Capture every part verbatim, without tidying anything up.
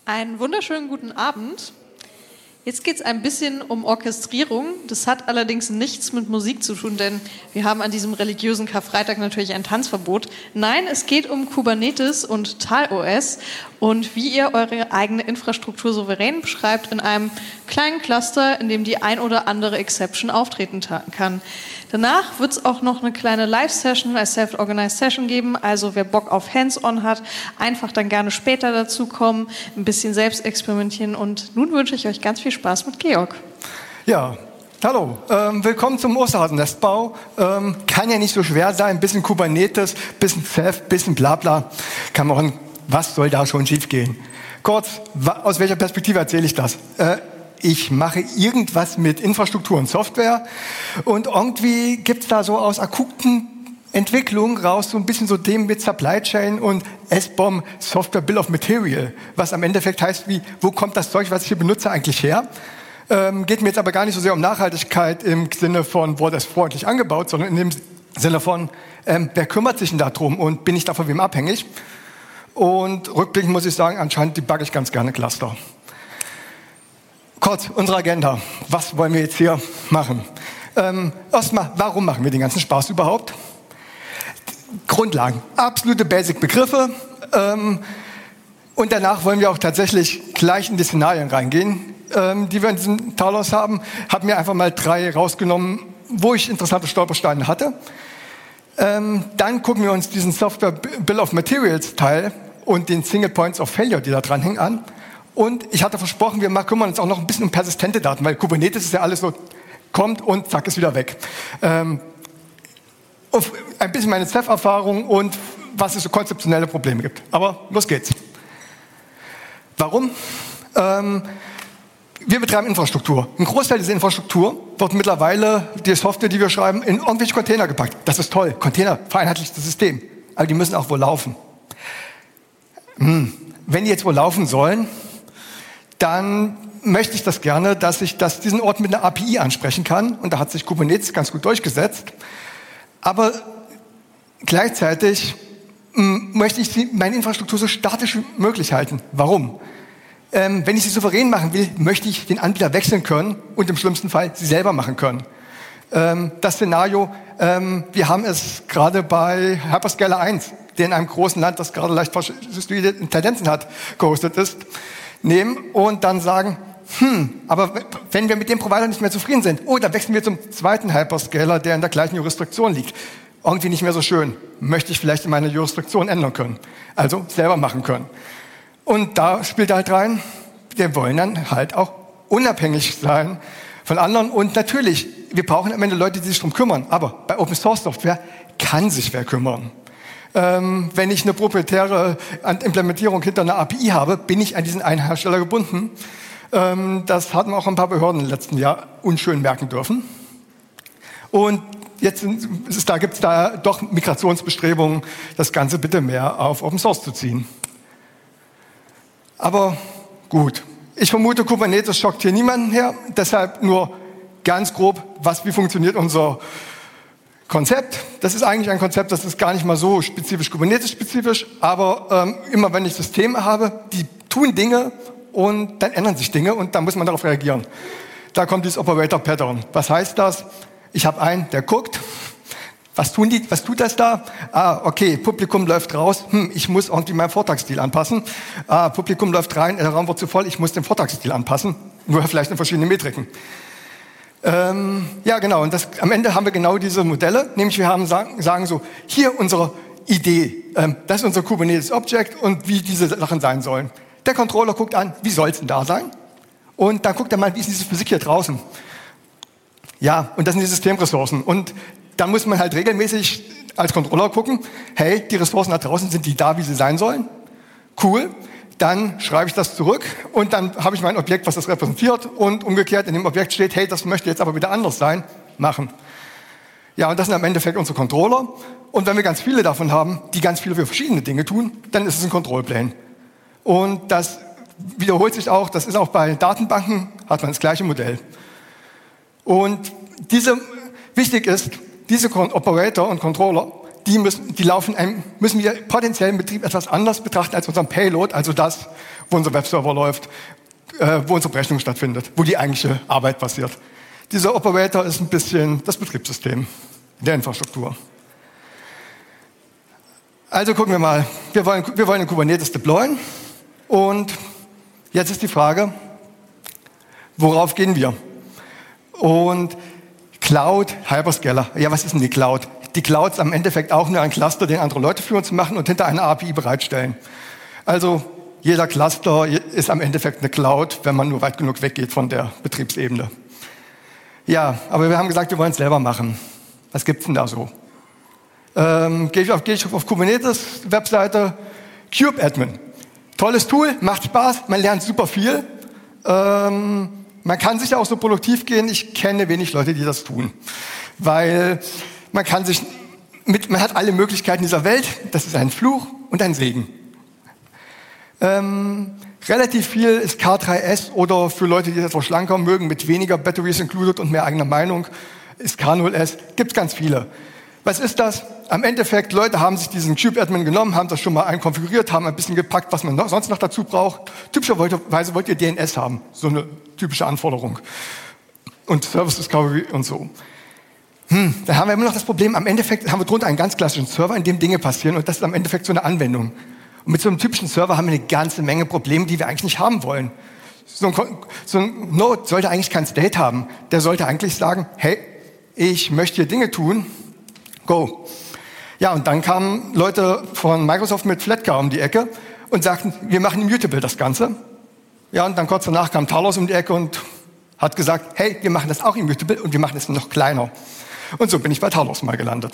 Einen wunderschönen guten Abend. Jetzt geht es ein bisschen um Orchestrierung. Das hat allerdings nichts mit Musik zu tun, denn wir haben an diesem religiösen Karfreitag natürlich ein Tanzverbot. Nein, es geht um Kubernetes und TalOS und wie ihr eure eigene Infrastruktur souverän beschreibt in einem kleinen Cluster, in dem die ein oder andere Exception auftreten kann. Danach wird es auch noch eine kleine Live-Session als Self-Organized Session geben, also wer Bock auf Hands-on hat, einfach dann gerne später dazu kommen, ein bisschen selbst experimentieren und nun wünsche ich euch ganz viel Spaß mit Georg. Ja, hallo, ähm, willkommen zum Osterhasennestbau. Ähm, kann ja nicht so schwer sein, ein bisschen Kubernetes, bisschen Self, bisschen Blabla. Kann man, was soll da schon schief gehen? Kurz, aus welcher Perspektive erzähle ich das? Äh, Ich mache irgendwas mit Infrastruktur und Software und irgendwie gibt es da so aus akuten Entwicklungen raus so ein bisschen so Themen mit Supply Chain und S B O M, Software Bill of Material, was am Endeffekt heißt, wie, wo kommt das Zeug, was ich hier benutze, eigentlich her? Ähm, geht mir jetzt aber gar nicht so sehr um Nachhaltigkeit im Sinne von, wurde es freundlich angebaut, sondern in dem Sinne von, ähm, wer kümmert sich denn darum und bin ich da von wem abhängig? Und rückblickend muss ich sagen, anscheinend debugge ich ganz gerne Cluster. Kurz, unsere Agenda. Was wollen wir jetzt hier machen? Ähm, erstmal, warum machen wir den ganzen Spaß überhaupt? Grundlagen, absolute Basic-Begriffe. Ähm, und danach wollen wir auch tatsächlich gleich in die Szenarien reingehen, ähm, die wir in diesem TalOS haben. Habe mir einfach mal drei rausgenommen, wo ich interessante Stolpersteine hatte. Ähm, dann gucken wir uns diesen Software Bill of Materials Teil und den Single Points of Failure, die da dranhängen, an. Und ich hatte versprochen, wir kümmern uns auch noch ein bisschen um persistente Daten, weil Kubernetes ist ja alles so, kommt und zack, ist wieder weg. Ähm, ein bisschen meine Ceph-Erfahrung und was es so konzeptionelle Probleme gibt. Aber los geht's. Warum? Ähm, wir betreiben Infrastruktur. Ein Großteil dieser Infrastruktur wird mittlerweile, die Software, die wir schreiben, in irgendwelche Container gepackt. Das ist toll. Container, vereinheitlichtes System. Aber die müssen auch wohl laufen. Hm. Wenn die jetzt wohl laufen sollen, dann möchte ich das gerne, dass ich das, diesen Ort mit einer A P I ansprechen kann. Und da hat sich Kubernetes ganz gut durchgesetzt. Aber gleichzeitig m, möchte ich die, meine Infrastruktur so statisch wie möglich halten. Warum? Ähm, wenn ich sie souverän machen will, möchte ich den Anbieter wechseln können und im schlimmsten Fall sie selber machen können. Ähm, das Szenario, ähm, wir haben es gerade bei Hyperscaler eins, der in einem großen Land, das gerade leicht verschiedene Tendenzen hat, gehostet ist, nehmen und dann sagen, hm, aber wenn wir mit dem Provider nicht mehr zufrieden sind, oh, dann wechseln wir zum zweiten Hyperscaler, der in der gleichen Jurisdiktion liegt. Irgendwie nicht mehr so schön. Möchte ich vielleicht in meiner Jurisdiktion ändern können. Also selber machen können. Und da spielt halt rein, wir wollen dann halt auch unabhängig sein von anderen. Und natürlich, wir brauchen am Ende Leute, die sich darum kümmern. Aber bei Open Source Software kann sich wer kümmern. Ähm, wenn ich eine proprietäre Implementierung hinter einer A P I habe, bin ich an diesen einen Hersteller gebunden. Ähm, das hatten auch ein paar Behörden im letzten Jahr unschön merken dürfen. Und jetzt ist, da gibt es da doch Migrationsbestrebungen, das Ganze bitte mehr auf Open Source zu ziehen. Aber gut, ich vermute, Kubernetes schockt hier niemanden her. Deshalb nur ganz grob, was, wie funktioniert unser Konzept. Das ist eigentlich ein Konzept, das ist gar nicht mal so spezifisch Kubernetes-spezifisch, aber ähm, immer wenn ich Systeme habe, die tun Dinge und dann ändern sich Dinge und dann muss man darauf reagieren. Da kommt dieses Operator-Pattern. Was heißt das? Ich habe einen, der guckt. Was tun die? Was tut das da? Ah, okay, Publikum läuft raus. Hm, ich muss irgendwie meinen Vortragsstil anpassen. Ah, Publikum läuft rein, der Raum wird zu voll. Ich muss den Vortragsstil anpassen. Nur vielleicht in verschiedenen Metriken. Ähm, ja, genau. Und das, am Ende haben wir genau diese Modelle. Nämlich wir haben sagen, sagen so, hier unsere Idee. Ähm, das ist unser Kubernetes Object und wie diese Sachen sein sollen. Der Controller guckt an, wie soll es denn da sein? Und dann guckt er mal, wie ist diese Physik hier draußen? Ja, und das sind die Systemressourcen. Und da muss man halt regelmäßig als Controller gucken, hey, die Ressourcen da draußen, sind die da, wie sie sein sollen? Cool. Dann schreibe ich das zurück und dann habe ich mein Objekt, was das repräsentiert und umgekehrt in dem Objekt steht, hey, das möchte jetzt aber wieder anders sein, machen. Ja, und das sind am Endeffekt unsere Controller. Und wenn wir ganz viele davon haben, die ganz viele für verschiedene Dinge tun, dann ist es ein Control Plane. Und das wiederholt sich auch, das ist auch bei Datenbanken, hat man das gleiche Modell. Und diese, wichtig ist, diese Operator und Controller, die müssen, die laufen einem, müssen wir potenziell im Betrieb etwas anders betrachten als unseren Payload, also das, wo unser Webserver läuft, äh, wo unsere Berechnung stattfindet, wo die eigentliche Arbeit passiert. Dieser Operator ist ein bisschen das Betriebssystem der Infrastruktur. Also gucken wir mal, wir wollen, wir wollen in Kubernetes deployen und jetzt ist die Frage, worauf gehen wir? Und Cloud, Hyperscaler, ja, was ist denn die Cloud? Die Cloud ist am Endeffekt auch nur ein Cluster, den andere Leute für uns machen und hinter einer A P I bereitstellen. Also jeder Cluster ist am Endeffekt eine Cloud, wenn man nur weit genug weggeht von der Betriebsebene. Ja, aber wir haben gesagt, wir wollen es selber machen. Was gibt's denn da so? Ähm, gehe ich auf, gehe ich auf Kubernetes Webseite, kubeadmin. Tolles Tool, macht Spaß, man lernt super viel. Ähm, man kann sicher auch so produktiv gehen. Ich kenne wenig Leute, die das tun, weil man kann sich mit, man hat alle Möglichkeiten dieser Welt. Das ist ein Fluch und ein Segen. Ähm, relativ viel ist K drei S oder für Leute, die das etwas schlanker mögen, mit weniger Batteries included und mehr eigener Meinung, ist K null S. Gibt's ganz viele. Was ist das? Am Endeffekt, Leute haben sich diesen kubeadmin genommen, haben das schon mal einkonfiguriert, haben ein bisschen gepackt, was man noch, sonst noch dazu braucht. Typischerweise wollt ihr D N S haben, so eine typische Anforderung. Und Service Discovery und so. Hm, dann haben wir immer noch das Problem, am Endeffekt haben wir drunter einen ganz klassischen Server, in dem Dinge passieren und das ist am Endeffekt so eine Anwendung. Und mit so einem typischen Server haben wir eine ganze Menge Probleme, die wir eigentlich nicht haben wollen. So ein, so ein Node sollte eigentlich kein State haben. Der sollte eigentlich sagen, hey, ich möchte hier Dinge tun, go. Ja, und dann kamen Leute von Microsoft mit Flatcar um die Ecke und sagten, wir machen immutable das Ganze. Ja, und dann kurz danach kam Talos um die Ecke und hat gesagt, hey, wir machen das auch immutable und wir machen es noch kleiner. Und so bin ich bei Talos mal gelandet.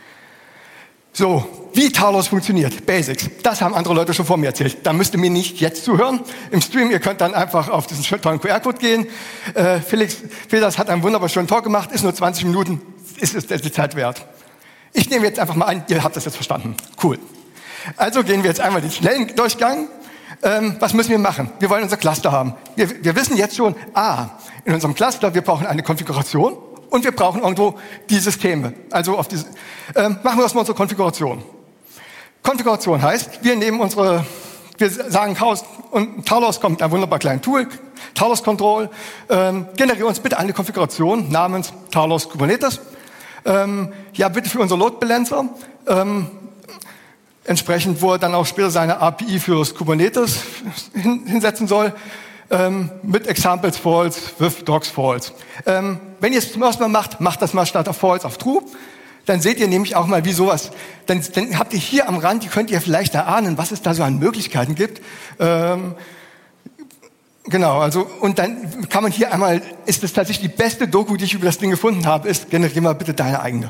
So, wie Talos funktioniert, Basics, das haben andere Leute schon vor mir erzählt. Da müsst ihr mir nicht jetzt zuhören. Im Stream, ihr könnt dann einfach auf diesen tollen Q R-Code gehen. Äh, Felix Peters hat einen wunderbar schönen Talk gemacht, ist nur zwanzig Minuten, ist es die Zeit wert. Ich nehme jetzt einfach mal an, ihr habt das jetzt verstanden. Cool. Also gehen wir jetzt einmal den schnellen Durchgang. Ähm, was müssen wir machen? Wir wollen unser Cluster haben. Wir, wir wissen jetzt schon, ah, in unserem Cluster, wir brauchen eine Konfiguration und wir brauchen irgendwo die Systeme. Also auf diese, ähm, machen wir erstmal unsere Konfiguration. Konfiguration heißt, wir nehmen unsere, wir sagen Chaos und Talos kommt mit einem wunderbar kleinen Tool, Talos Control, ähm, generiere uns bitte eine Konfiguration namens Talos Kubernetes. Ähm, ja, bitte für unser Load Balancer, ähm, entsprechend, wo er dann auch später seine A P I fürs Kubernetes hin, hinsetzen soll, ähm, mit Examples False, with Docs False. Ähm, wenn ihr es zum ersten Mal macht, macht das mal statt auf False auf True. Dann seht ihr nämlich auch mal, wie sowas, dann, dann habt ihr hier am Rand, die könnt ihr vielleicht erahnen, was es da so an Möglichkeiten gibt. Ähm, Genau, also und dann kann man hier einmal, ist das tatsächlich die beste Doku, die ich über das Ding gefunden habe, ist, generiere mal bitte deine eigene.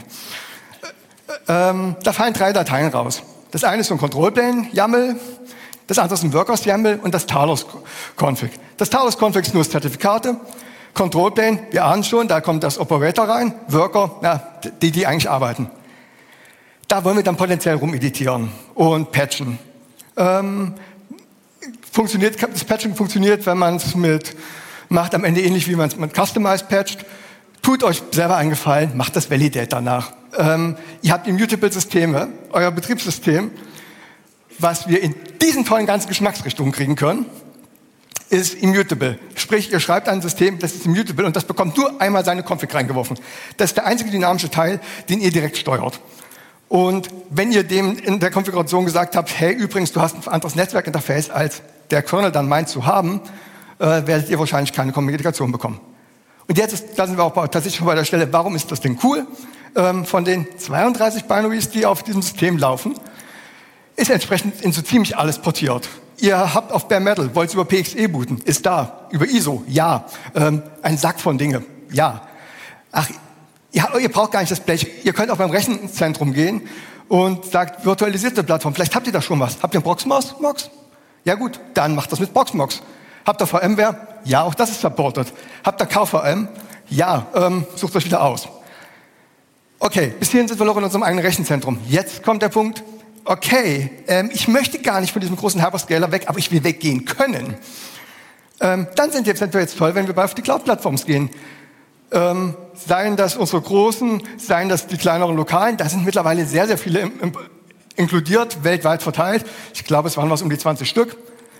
Ähm, da fallen drei Dateien raus. Das eine ist so ein Control-Plane-YAML, das andere ist ein Workers-YAML und das Talos-Config. Das Talos-Config ist nur das Zertifikate. Control-Plane, wir ahnen schon, da kommt das Operator rein, Worker, ja, die, die eigentlich arbeiten. Da wollen wir dann potenziell rumeditieren und patchen. Ähm, Funktioniert, das Patching funktioniert, wenn man es mit, macht am Ende ähnlich wie man es mit Customized patcht. Tut euch selber einen Gefallen, macht das Validate danach. Ähm, ihr habt immutable Systeme, euer Betriebssystem, was wir in diesen tollen ganzen Geschmacksrichtungen kriegen können, ist immutable. Sprich, ihr schreibt ein System, das ist immutable und das bekommt nur einmal seine Config reingeworfen. Das ist der einzige dynamische Teil, den ihr direkt steuert. Und wenn ihr dem in der Konfiguration gesagt habt, hey, übrigens, du hast ein anderes Netzwerkinterface, als der Kernel dann meint zu haben, äh, werdet ihr wahrscheinlich keine Kommunikation bekommen. Und jetzt ist, da sind wir auch bei, tatsächlich bei der Stelle, warum ist das Ding cool? Ähm, von den zweiunddreißig Binaries, die auf diesem System laufen, ist entsprechend in so ziemlich alles portiert. Ihr habt auf Bare Metal, wollt über P X E booten, ist da. Über I S O, ja. Ähm, ein Sack von Dinge, ja. Ach, ja, ihr braucht gar nicht das Blech. Ihr könnt auch beim Rechenzentrum gehen und sagt, virtualisierte Plattform. Vielleicht habt ihr da schon was. Habt ihr einen Proxmox? Mox? Ja gut, dann macht das mit Proxmox. Habt ihr VMware? Ja, auch das ist supported. Habt ihr K V M? Ja, ähm, sucht euch wieder aus. Okay, bis hierhin sind wir noch in unserem eigenen Rechenzentrum. Jetzt kommt der Punkt, okay, ähm, ich möchte gar nicht von diesem großen Hyperscaler weg, aber ich will weggehen können. Ähm, dann sind wir jetzt toll, wenn wir auf die Cloud-Plattforms gehen. Ähm, seien das unsere großen, seien das die kleineren Lokalen, da sind mittlerweile sehr, sehr viele im, im, inkludiert, weltweit verteilt. Ich glaube, es waren was um die zwanzig Stück.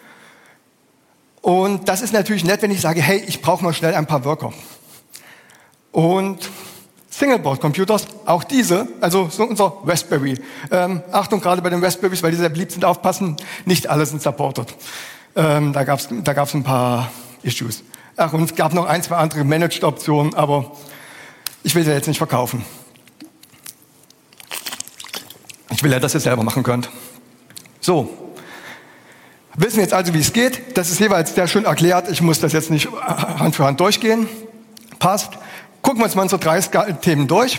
Und das ist natürlich nett, wenn ich sage, hey, ich brauche mal schnell ein paar Worker. Und Singleboard-Computers, auch diese, also so unser Raspberry. Ähm, Achtung, gerade bei den Raspberries, weil die sehr beliebt sind, aufpassen, nicht alle sind supported. Ähm, da gab es da gab's ein paar Issues. Ach, und es gab noch ein, zwei andere Managed-Optionen, aber ich will sie jetzt nicht verkaufen. Ich will ja, dass ihr es selber machen könnt. So, wissen wir jetzt also, wie es geht. Das ist jeweils sehr schön erklärt. Ich muss das jetzt nicht Hand für Hand durchgehen. Passt. Gucken wir uns mal unsere drei Themen durch.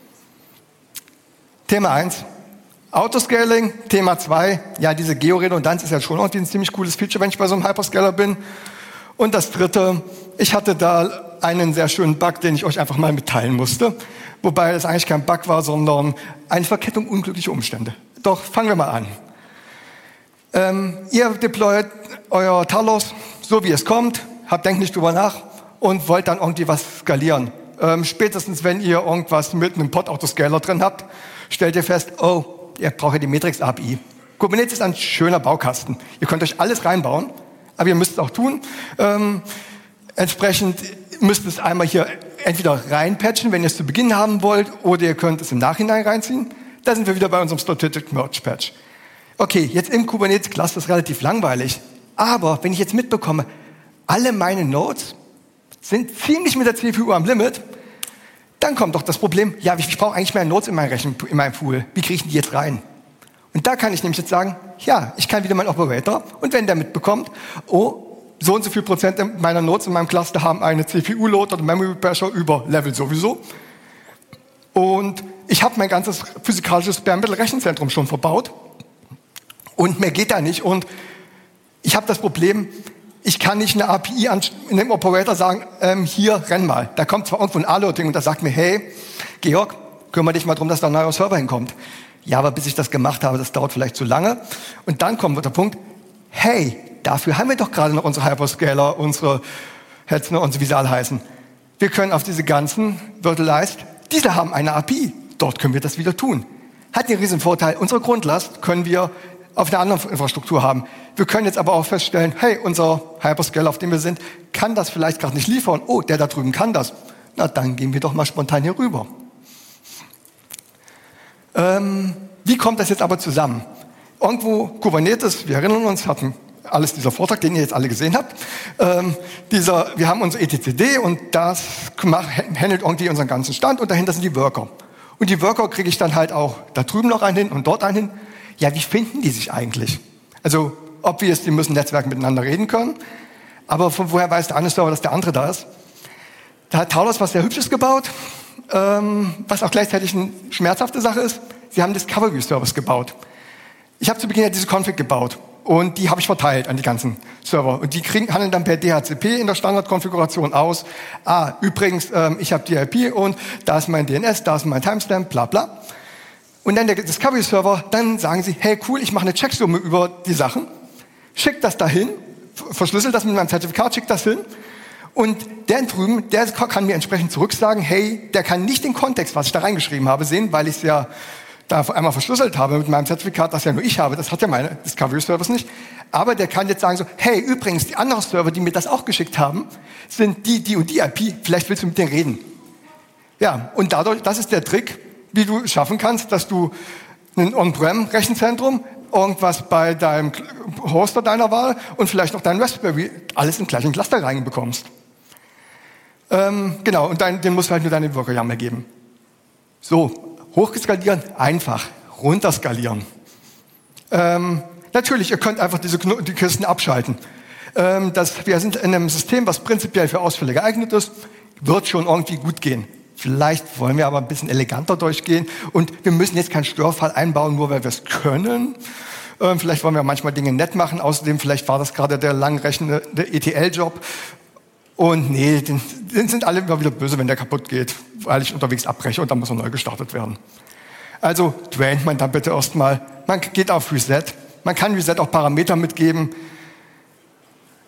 Thema eins, Autoscaling. Thema zwei, ja, diese Georedundanz ist ja schon irgendwie ein ziemlich cooles Feature, wenn ich bei so einem Hyperscaler bin. Und das dritte, ich hatte da einen sehr schönen Bug, den ich euch einfach mal mitteilen musste. Wobei das eigentlich kein Bug war, sondern eine Verkettung unglücklicher Umstände. Doch, fangen wir mal an. Ähm, ihr deployt euer Talos so, wie es kommt, habt, denkt nicht drüber nach und wollt dann irgendwie was skalieren. Ähm, spätestens, wenn ihr irgendwas mit einem Pod-Autoscaler drin habt, stellt ihr fest, oh, ihr braucht ja die Matrix-A P I. Kubernetes ist ein schöner Baukasten. Ihr könnt euch alles reinbauen, aber ihr müsst es auch tun. Ähm, entsprechend müsst ihr es einmal hier entweder reinpatchen, wenn ihr es zu Beginn haben wollt, oder ihr könnt es im Nachhinein reinziehen. Da sind wir wieder bei unserem Strategic Merge Patch. Okay, jetzt im Kubernetes-Cluster ist relativ langweilig, aber wenn ich jetzt mitbekomme, alle meine Nodes sind ziemlich mit der C P U am Limit, dann kommt doch das Problem, ja, ich brauche eigentlich mehr Nodes in meinem Rechen, in meinem Pool. Wie kriege ich die jetzt rein? Und da kann ich nämlich jetzt sagen, ja, ich kann wieder meinen Operator, und wenn der mitbekommt, oh, so und so viel Prozent meiner Nodes in meinem Cluster haben eine C P U-Load oder Memory Pressure über Level sowieso. Und ich habe mein ganzes physikalisches Bare-Metal-Rechenzentrum schon verbaut. Und mehr geht da nicht. Und ich habe das Problem, ich kann nicht eine A P I an einem Operator sagen, ähm, hier, renn mal. Da kommt zwar irgendwo ein A-Loading und da sagt mir, hey, Georg, kümmere dich mal darum, dass da ein neuer Server hinkommt. Ja, aber bis ich das gemacht habe, das dauert vielleicht zu lange. Und dann kommt der Punkt, hey, dafür haben wir doch gerade noch unsere Hyperscaler, unsere Hetzner und so, wie sie alle heißen. Wir können auf diese ganzen Virtualized, diese haben eine A P I. Dort können wir das wieder tun. Hat den riesen Vorteil, unsere Grundlast können wir auf einer anderen Infrastruktur haben. Wir können jetzt aber auch feststellen, hey, unser Hyperscaler, auf dem wir sind, kann das vielleicht gerade nicht liefern. Oh, der da drüben kann das. Na, dann gehen wir doch mal spontan hier rüber. Ähm, wie kommt das jetzt aber zusammen? Irgendwo Kubernetes, wir erinnern uns, hatten alles dieser Vortrag, den ihr jetzt alle gesehen habt. Ähm, dieser, wir haben unser etcd und das macht, handelt irgendwie unseren ganzen Stand und dahinter sind die Worker. Und die Worker kriege ich dann halt auch da drüben noch einen hin und dort einen hin. Ja, wie finden die sich eigentlich? Also, obvious, die müssen Netzwerke miteinander reden können. Aber von woher weiß der eine Server, dass der andere da ist? Da hat Talos was sehr Hübsches gebaut, ähm, was auch gleichzeitig eine schmerzhafte Sache ist. Sie haben Discovery Service gebaut. Ich habe zu Beginn ja diese Config gebaut und die habe ich verteilt an die ganzen Server. Und die kriegen, handeln dann per D H C P in der Standardkonfiguration aus. Ah, übrigens, ähm, ich habe die I P und da ist mein D N S, da ist mein Timestamp, bla bla. Und dann der Discovery-Server, dann sagen sie, hey cool, ich mache eine Checksumme über die Sachen, schickt das dahin, verschlüsselt das mit meinem Zertifikat, schickt das hin und der drüben, der kann mir entsprechend zurücksagen, hey, der kann nicht den Kontext, was ich da reingeschrieben habe, sehen, weil ich es ja da einmal verschlüsselt habe mit meinem Zertifikat, das ja nur ich habe, das hat ja meine Discovery-Service nicht, aber der kann jetzt sagen so, hey, übrigens, die anderen Server, die mir das auch geschickt haben, sind die, die und die I P, vielleicht willst du mit denen reden. Ja, und dadurch, das ist der Trick, wie du schaffen kannst, dass du ein On-Prem-Rechenzentrum, irgendwas bei deinem Hoster deiner Wahl und vielleicht noch dein Raspberry, alles im gleichen Cluster reinbekommst. Ähm, genau, und dein, den musst du halt nur deine Worker-YAML geben. So, hochskalieren, einfach, runterskalieren. Ähm, natürlich, ihr könnt einfach diese Kno- die Kisten abschalten. Ähm, das, wir sind in einem System, was prinzipiell für Ausfälle geeignet ist, wird schon irgendwie gut gehen. Vielleicht wollen wir aber ein bisschen eleganter durchgehen und wir müssen jetzt keinen Störfall einbauen, nur weil wir es können. Ähm, vielleicht wollen wir manchmal Dinge nett machen. Außerdem, vielleicht war das gerade der langrechnende E T L-Job. Und nee, den, den sind alle immer wieder böse, wenn der kaputt geht, weil ich unterwegs abbreche und dann muss er neu gestartet werden. Also draint man dann bitte erstmal. Man geht auf Reset. Man kann Reset auch Parameter mitgeben.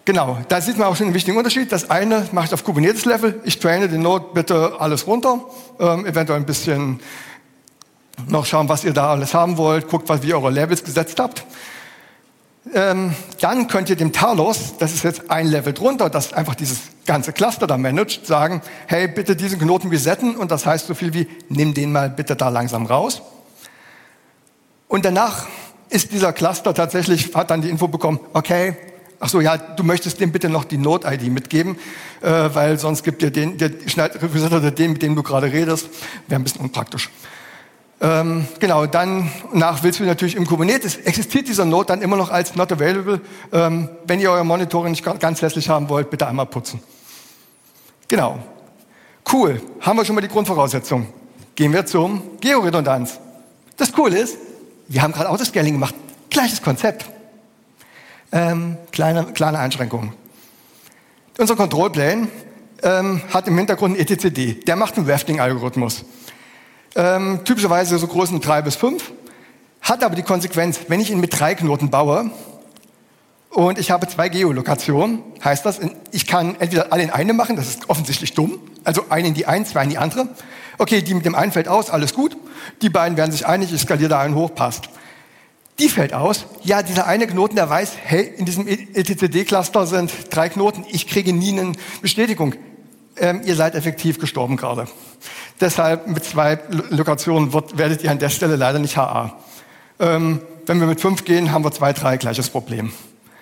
Genau, da sieht man auch schon einen wichtigen Unterschied. Das eine mache ich auf Kubernetes-Level. Ich traine den Node bitte alles runter. Ähm, eventuell ein bisschen noch schauen, was ihr da alles haben wollt. Guckt, was, wie ihr eure Levels gesetzt habt. Ähm, dann könnt ihr dem Talos, das ist jetzt ein Level drunter, das einfach dieses ganze Cluster da managt, sagen, hey, bitte diesen Knoten resetten. Und das heißt so viel wie, nimm den mal bitte da langsam raus. Und danach ist dieser Cluster tatsächlich, hat dann die Info bekommen, okay, ach so, ja, du möchtest dem bitte noch die Node-I D mitgeben, äh, weil sonst gibt dir den, der schneidet den, mit dem du gerade redest, wäre ein bisschen unpraktisch. Ähm, genau, dann nach willst du natürlich im Kubernetes, existiert dieser Node dann immer noch als not available. Ähm, wenn ihr euer Monitoring nicht ganz hässlich haben wollt, bitte einmal putzen. Genau. Cool, haben wir schon mal die Grundvoraussetzung. Gehen wir zum Georedundanz. Das Coole ist, wir haben gerade Autoscaling gemacht, gleiches Konzept. Ähm, kleine, kleine Einschränkungen. Unser Control Plane ähm, hat im Hintergrund einen etcd. Der macht einen Rafting-Algorithmus. Ähm, typischerweise so Größen drei bis fünf. Hat aber die Konsequenz, wenn ich ihn mit drei Knoten baue und ich habe zwei Geolokationen, heißt das, ich kann entweder alle in eine machen, das ist offensichtlich dumm, also eine in die eine, zwei in die andere. Okay, die mit dem einen fällt aus, alles gut. Die beiden werden sich einig, ich skaliere da einen hoch, passt. Die fällt aus. Ja, dieser eine Knoten, der weiß, hey, in diesem etcd-Cluster sind drei Knoten, ich kriege nie eine Bestätigung. Ähm, ihr seid effektiv gestorben gerade. Deshalb mit zwei Lokationen wird, werdet ihr an der Stelle leider nicht H A. Ähm, wenn wir mit fünf gehen, haben wir zwei, drei, gleiches Problem.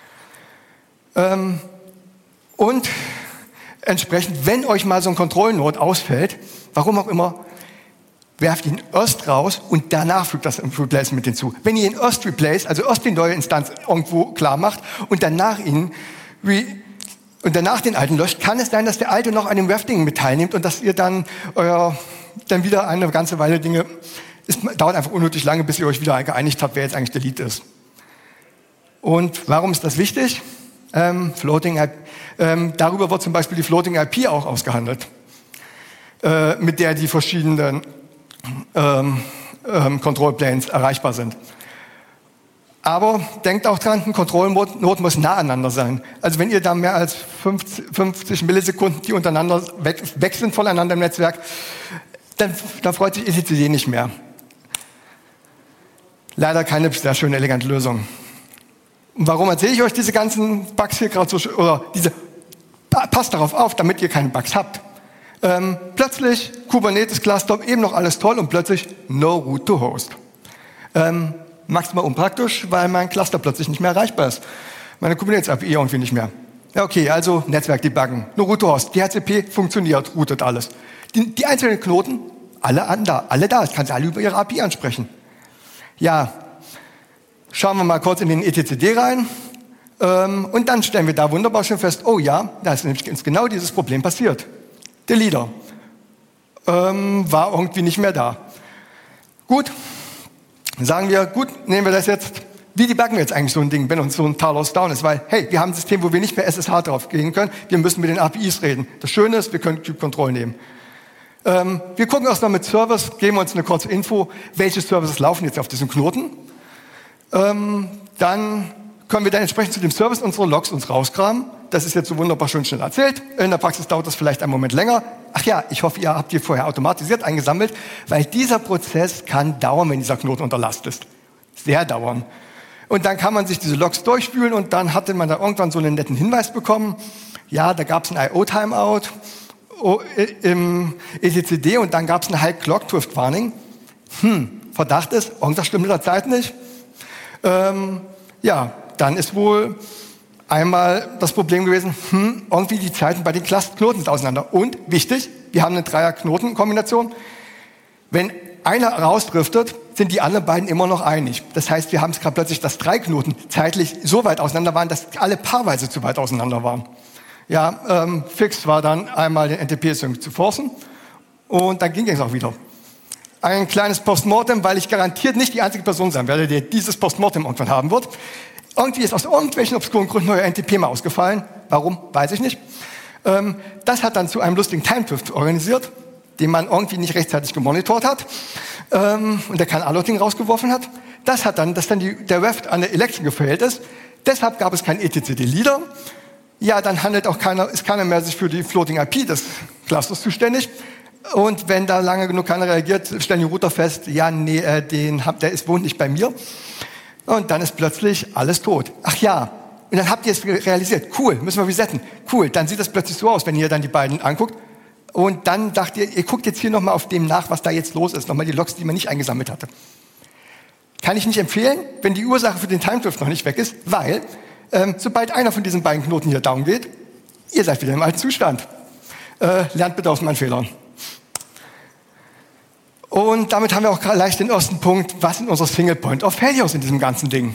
Ähm, und entsprechend, wenn euch mal so ein Control-Node ausfällt, warum auch immer, werft ihn erst raus und danach fügt das Replacement hinzu. Wenn ihr ihn erst replace, also erst die neue Instanz irgendwo klar macht und danach ihn re und danach den alten löscht, kann es sein, dass der alte noch an dem Rafting mit teilnimmt und dass ihr dann euer dann wieder eine ganze Weile Dinge, es dauert einfach unnötig lange, bis ihr euch wieder geeinigt habt, wer jetzt eigentlich der Lead ist. Und warum ist das wichtig? Ähm, Floating I P, ähm, darüber wird zum Beispiel die Floating I P auch ausgehandelt, äh, mit der die verschiedenen ähm, ähm, Control Planes erreichbar sind. Aber denkt auch dran, ein Control-Node muss nah aneinander sein. Also wenn ihr da mehr als fünfzig Millisekunden, die untereinander weg, weg sind voneinander im Netzwerk, dann, dann freut sich etcd nicht mehr. Leider keine sehr schöne, elegante Lösung. Und warum erzähle ich euch diese ganzen Bugs hier gerade so, oder diese, passt darauf auf, damit ihr keine Bugs habt. Ähm, plötzlich Kubernetes-Cluster, eben noch alles toll und plötzlich no root to host. Ähm, maximal unpraktisch, weil mein Cluster plötzlich nicht mehr erreichbar ist. Meine Kubernetes-A P I irgendwie nicht mehr. Ja, okay, also Netzwerk debuggen. No root to host. D H C P funktioniert, routet alles. Die, die einzelnen Knoten, alle an da, alle da. Ich kann sie alle über ihre A P I ansprechen. Ja, schauen wir mal kurz in den etcd rein. Ähm, und dann stellen wir da wunderbar schon fest, oh ja, da ist nämlich genau dieses Problem passiert. Der Leader ähm, war irgendwie nicht mehr da. Gut, sagen wir, gut, nehmen wir das jetzt. Wie debuggen wir jetzt eigentlich so ein Ding, wenn uns so ein Talos down ist? Weil, hey, wir haben ein System, wo wir nicht mehr S S H drauf gehen können. Wir müssen mit den A P Is reden. Das Schöne ist, wir können Cube Control nehmen. Ähm, wir gucken erstmal mit Servers, geben uns eine kurze Info, welche Services laufen jetzt auf diesem Knoten. Ähm, dann können wir dann entsprechend zu dem Service unsere Logs uns rauskramen. Das ist jetzt so wunderbar schön schnell erzählt. In der Praxis dauert das vielleicht einen Moment länger. Ach ja, ich hoffe, ihr habt die vorher automatisiert eingesammelt, weil dieser Prozess kann dauern, wenn dieser Knoten unter Last ist. Sehr dauern. Und dann kann man sich diese Logs durchspülen und dann hatte man da irgendwann so einen netten Hinweis bekommen. Ja, da gab es ein I O-Timeout im etcd und dann gab es ein High Clock Drift Warning. Hm, Verdacht ist, irgendwas stimmt mit der Zeit nicht. Ähm, ja, dann ist wohl einmal das Problem gewesen, hm, irgendwie die Zeiten bei den Knoten sind auseinander. Und, wichtig, wir haben eine Dreier-Knoten-Kombination. Wenn einer rausdriftet, sind die anderen beiden immer noch einig. Das heißt, wir haben es gerade plötzlich, dass drei Knoten zeitlich so weit auseinander waren, dass alle paarweise zu weit auseinander waren. Ja, ähm, fix war dann einmal den N T P-Sync zu forcen und dann ging es auch wieder. Ein kleines Postmortem, weil ich garantiert nicht die einzige Person sein werde, die dieses Postmortem irgendwann haben wird. Irgendwie ist aus irgendwelchen obskuren Gründen euer N T P mal ausgefallen. Warum? Weiß ich nicht. Ähm, das hat dann zu einem lustigen Time-Drift organisiert, den man irgendwie nicht rechtzeitig gemonitort hat ähm, und der kein Alerting rausgeworfen hat. Das hat dann, dass dann die, der Raft an der Election gefailt ist. Deshalb gab es keinen etcd-Leader. ja, dann handelt auch keiner, ist keiner mehr sich für die Floating I P des Clusters zuständig. Und wenn da lange genug keiner reagiert, stellen die Router fest, ja, nee, äh, den hab, der ist, wohnt nicht bei mir. Und dann ist plötzlich alles tot. Ach ja, und dann habt ihr es realisiert. Cool, müssen wir resetten. Cool, dann sieht das plötzlich so aus, wenn ihr dann die beiden anguckt. Und dann dacht ihr, ihr guckt jetzt hier nochmal auf dem nach, was da jetzt los ist. Nochmal die Logs, die man nicht eingesammelt hatte. Kann ich nicht empfehlen, wenn die Ursache für den Timedrift noch nicht weg ist, weil ähm, sobald einer von diesen beiden Knoten hier down geht, ihr seid wieder im alten Zustand. Äh, lernt bitte aus meinen Fehlern. Und damit haben wir auch gleich den ersten Punkt, was sind unsere Single Point of Failures in diesem ganzen Ding?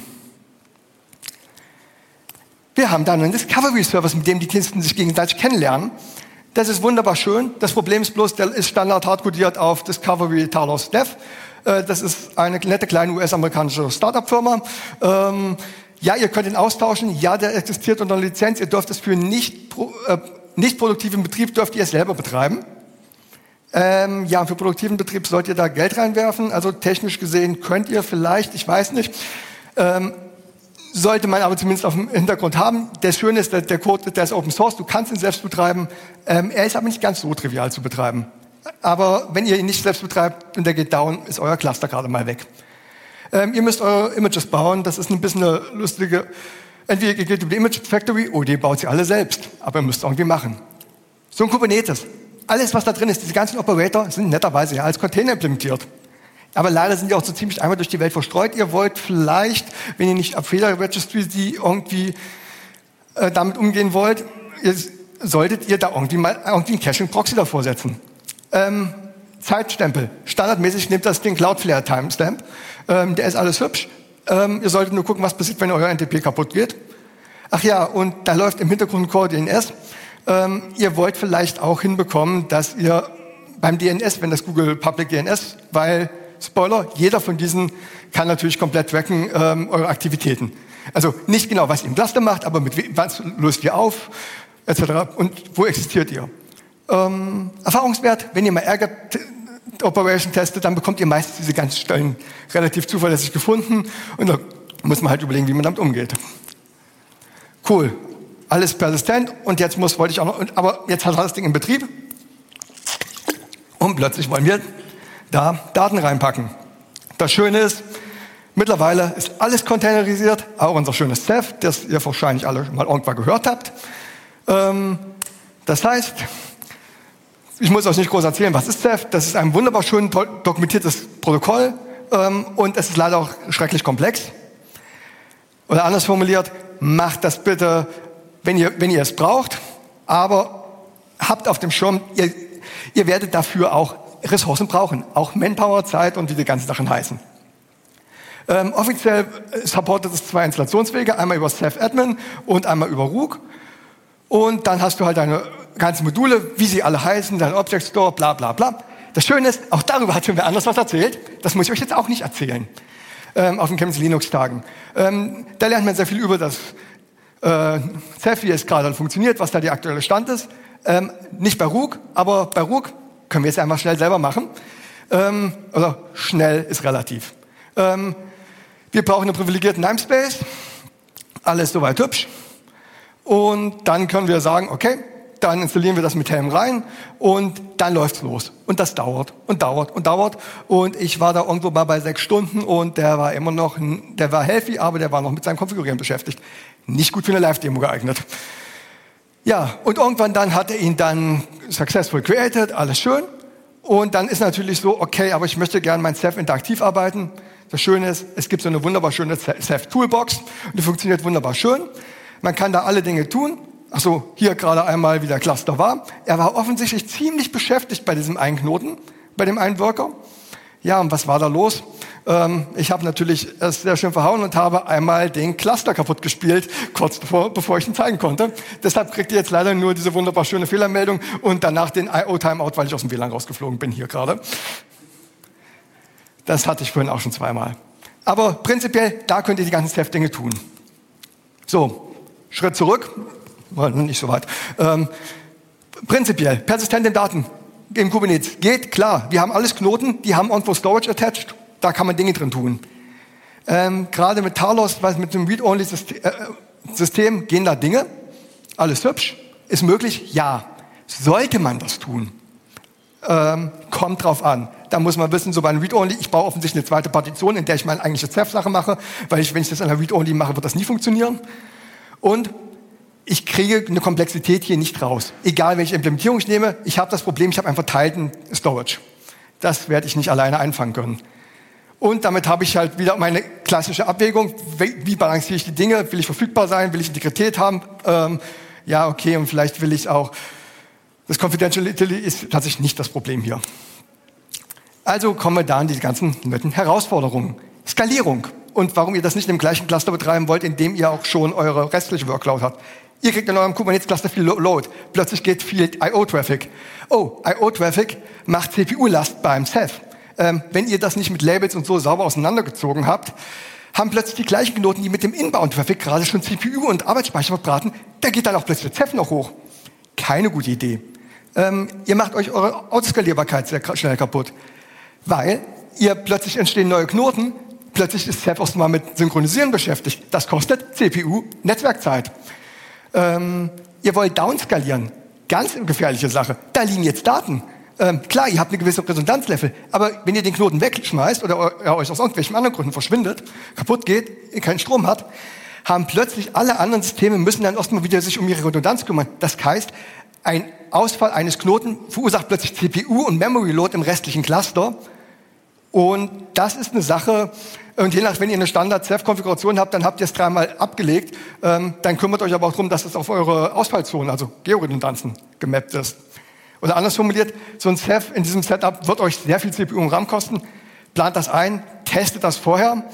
Wir haben dann einen Discovery-Service, mit dem die Diensten sich gegenseitig kennenlernen. Das ist wunderbar schön. Das Problem ist bloß, der ist standard hardcodiert auf Discovery Talos Dev. Das ist eine nette kleine U S-amerikanische Startup-Firma. Ähm, ja, ihr könnt ihn austauschen. Ja, der existiert unter Lizenz. Ihr dürft es für nicht, äh, nicht produktiven Betrieb dürft ihr es selber betreiben. Ähm, ja, für produktiven Betrieb sollt ihr da Geld reinwerfen. Also technisch gesehen könnt ihr vielleicht, ich weiß nicht. Ähm, sollte man aber zumindest auf dem Hintergrund haben. Das Schöne ist, der Code, der ist Open Source. Du kannst ihn selbst betreiben. Ähm, er ist aber nicht ganz so trivial zu betreiben. Aber wenn ihr ihn nicht selbst betreibt und der geht down, ist euer Cluster gerade mal weg. Ähm, ihr müsst eure Images bauen. Das ist ein bisschen eine lustige... Entweder ihr geht über die Image Factory oder ihr baut sie alle selbst. Aber ihr müsst es irgendwie machen. So ein Kubernetes. Alles, was da drin ist, diese ganzen Operator, sind netterweise ja als Container implementiert. Aber leider sind die auch so ziemlich einmal durch die Welt verstreut. Ihr wollt vielleicht, wenn ihr nicht auf Feder Registry die irgendwie äh, damit umgehen wollt, ihr, solltet ihr da irgendwie mal irgendwie einen Caching-Proxy davor setzen. Ähm, Zeitstempel. Standardmäßig nimmt das den Cloudflare Timestamp. Ähm, der ist alles hübsch. Ähm, ihr solltet nur gucken, was passiert, wenn euer N T P kaputt geht. Ach ja, und da läuft im Hintergrund Core D N S. Ähm, ihr wollt vielleicht auch hinbekommen, dass ihr beim D N S, wenn das Google Public D N S, weil, Spoiler, jeder von diesen kann natürlich komplett tracken ähm, eure Aktivitäten. Also nicht genau, was ihr im Cluster macht, aber mit wem, was löst ihr auf, et cetera. Und wo existiert ihr? Ähm, Erfahrungswert, wenn ihr mal Ärger Operation testet, dann bekommt ihr meistens diese ganzen Stellen relativ zuverlässig gefunden und da muss man halt überlegen, wie man damit umgeht. Cool, alles persistent und jetzt muss, wollte ich auch noch, aber jetzt hat das Ding in Betrieb und plötzlich wollen wir da Daten reinpacken. Das Schöne ist, mittlerweile ist alles containerisiert, auch unser schönes Ceph, das ihr wahrscheinlich alle mal irgendwann gehört habt. Ähm, das heißt, ich muss euch nicht groß erzählen, was ist Ceph. Das ist ein wunderbar schön dokumentiertes Protokoll ähm, und es ist leider auch schrecklich komplex. Oder anders formuliert, macht das bitte, wenn ihr, wenn ihr es braucht, aber habt auf dem Schirm, ihr, ihr werdet dafür auch Ressourcen brauchen, auch Manpower, Zeit und wie die ganzen Sachen heißen. Ähm, offiziell supportet es zwei Installationswege, einmal über Ceph Admin und einmal über Rook. Und dann hast du halt deine ganzen Module, wie sie alle heißen, dein Object Store, bla bla bla. Das Schöne ist, auch darüber hat schon wer anders was erzählt. Das muss ich euch jetzt auch nicht erzählen. Ähm, auf den Chemnitz Linux-Tagen. Ähm, da lernt man sehr viel über das äh, Ceph, wie es gerade funktioniert, was da der aktuelle Stand ist. Ähm, nicht bei Rook, aber bei Rook können wir es einfach schnell selber machen. Ähm, oder schnell ist relativ. Ähm, wir brauchen einen privilegierten Namespace. Alles soweit hübsch. Und dann können wir sagen, okay, dann installieren wir das mit Helm rein und dann läuft's los. Und das dauert und dauert und dauert. Und ich war da irgendwo mal bei sechs Stunden und der war immer noch, der war healthy, aber der war noch mit seinem Konfigurieren beschäftigt. Nicht gut für eine Live-Demo geeignet. Ja, und irgendwann dann hat er ihn dann successful created, alles schön. Und dann ist natürlich so, okay, aber ich möchte gerne mein Ceph interaktiv arbeiten. Das Schöne ist, es gibt so eine wunderbar schöne Ceph-Toolbox und die funktioniert wunderbar schön. Man kann da alle Dinge tun. Achso, hier gerade einmal, wie der Cluster war. Er war offensichtlich ziemlich beschäftigt bei diesem einen Knoten, bei dem einen Worker. Ja, und was war da los? Ähm, ich habe natürlich es sehr schön verhauen und habe einmal den Cluster kaputt gespielt, kurz bevor, bevor ich ihn zeigen konnte. Deshalb kriegt ihr jetzt leider nur diese wunderbar schöne Fehlermeldung und danach den I O-Timeout, weil ich aus dem W L A N rausgeflogen bin hier gerade. Das hatte ich vorhin auch schon zweimal. Aber prinzipiell, da könnt ihr die ganzen Ceph-Dinge tun. So, Schritt zurück. Nicht so weit. Ähm, prinzipiell, persistente Daten im Kubernetes. Geht, klar. Wir haben alles Knoten, die haben irgendwo Storage attached. Da kann man Dinge drin tun. Ähm, Gerade mit Talos, was mit dem Read-Only-System gehen da Dinge. Alles hübsch. Ist möglich? Ja. Sollte man das tun? Ähm, kommt drauf an. Da muss man wissen, so bei einem Read-Only, ich baue offensichtlich eine zweite Partition, in der ich meine eigentliche Ceph-Sache mache, weil ich, wenn ich das an einer Read-Only mache, wird das nie funktionieren. Und ich kriege eine Komplexität hier nicht raus. Egal, welche Implementierung ich nehme, ich habe das Problem, ich habe einen verteilten Storage. Das werde ich nicht alleine einfangen können. Und damit habe ich halt wieder meine klassische Abwägung, wie balanciere ich die Dinge, will ich verfügbar sein, will ich Integrität haben, ähm, ja, okay, und vielleicht will ich auch, das Confidentiality ist tatsächlich nicht das Problem hier. Also kommen wir da an die ganzen netten Herausforderungen. Skalierung. Und warum ihr das nicht im gleichen Cluster betreiben wollt, in dem ihr auch schon eure restliche Workload habt. Ihr kriegt in eurem Kubernetes-Cluster viel Load. Plötzlich geht viel I O-Traffic. Oh, I O-Traffic macht C P U-Last beim Ceph. Ähm, wenn ihr das nicht mit Labels und so sauber auseinandergezogen habt, haben plötzlich die gleichen Knoten, die mit dem Inbound-Traffic gerade schon C P U und Arbeitsspeicher verbraten, da geht dann auch plötzlich der Ceph noch hoch. Keine gute Idee. Ähm, ihr macht euch eure Autoskalierbarkeit sehr schnell kaputt, weil ihr plötzlich entstehen neue Knoten, plötzlich ist Ceph erstmal mit Synchronisieren beschäftigt. Das kostet C P U, Netzwerkzeit. Ähm, ihr wollt downskalieren, ganz gefährliche Sache. Da liegen jetzt Daten. Ähm, klar, ihr habt eine gewisse Resonanzlevel, aber wenn ihr den Knoten wegschmeißt oder er euch aus irgendwelchen anderen Gründen verschwindet, kaputt geht, ihr keinen Strom habt, haben plötzlich alle anderen Systeme müssen dann erstmal wieder sich um ihre Redundanz kümmern. Das heißt, ein Ausfall eines Knoten verursacht plötzlich C P U und Memory Load im restlichen Cluster. Und das ist eine Sache, und je nach, wenn ihr eine Standard-Ceph-Konfiguration habt, dann habt ihr es dreimal abgelegt, ähm, dann kümmert euch aber auch darum, dass es auf eure Ausfallzonen, also Georedundanzen, gemappt ist. Oder anders formuliert, so ein Ceph in diesem Setup wird euch sehr viel C P U und RAM kosten. Plant das ein, testet das vorher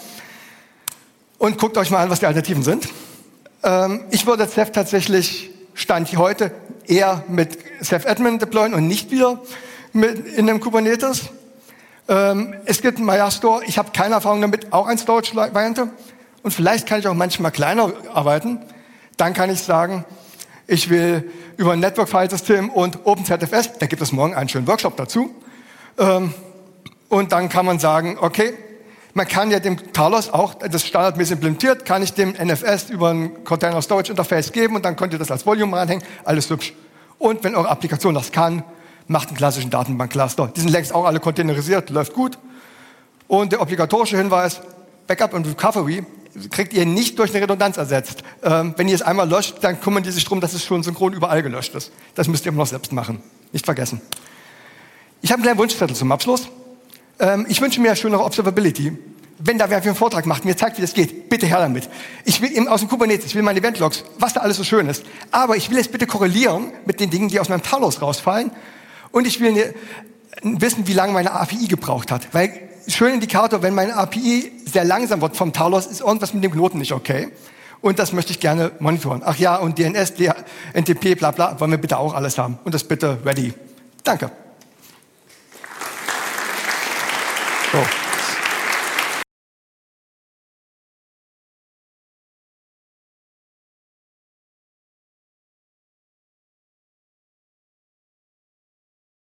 und guckt euch mal an, was die Alternativen sind. Ähm, ich würde Ceph tatsächlich, Stand heute, eher mit Ceph-Admin deployen und nicht wieder mit in einem Kubernetes. Ähm, es gibt Mayastor, ich habe keine Erfahrung damit, auch ein Storage-Variante. Und vielleicht kann ich auch manchmal kleiner arbeiten. Dann kann ich sagen, ich will über ein Network-File-System und OpenZFS, da gibt es morgen einen schönen Workshop dazu. Ähm, und dann kann man sagen, okay, man kann ja dem Talos auch, das standardmäßig implementiert, kann ich dem N F S über ein Container Storage Interface geben und dann könnt ihr das als Volume ranhängen, alles hübsch. Und wenn eure Applikation das kann, macht einen klassischen Datenbank-Cluster. Die sind längst auch alle containerisiert, läuft gut. Und der obligatorische Hinweis, Backup und Recovery kriegt ihr nicht durch eine Redundanz ersetzt. Ähm, wenn ihr es einmal löscht, dann kümmern die sich darum, dass es schon synchron überall gelöscht ist. Das müsst ihr immer noch selbst machen. Nicht vergessen. Ich habe einen kleinen Wunschzettel zum Abschluss. Ähm, ich wünsche mir schönere Observability. Wenn da wer einen Vortrag macht, mir zeigt, wie das geht, bitte her damit. Ich will eben aus dem Kubernetes, ich will meine Eventlogs, was da alles so schön ist. Aber ich will es bitte korrelieren mit den Dingen, die aus meinem Talos rausfallen. Und ich will ne, wissen, wie lange meine A P I gebraucht hat. Weil, schöner Indikator, wenn meine A P I sehr langsam wird vom Talos, ist irgendwas mit dem Knoten nicht okay. Und das möchte ich gerne monitoren. Ach ja, und D N S, N T P, bla bla, wollen wir bitte auch alles haben. Und das bitte ready. Danke. So.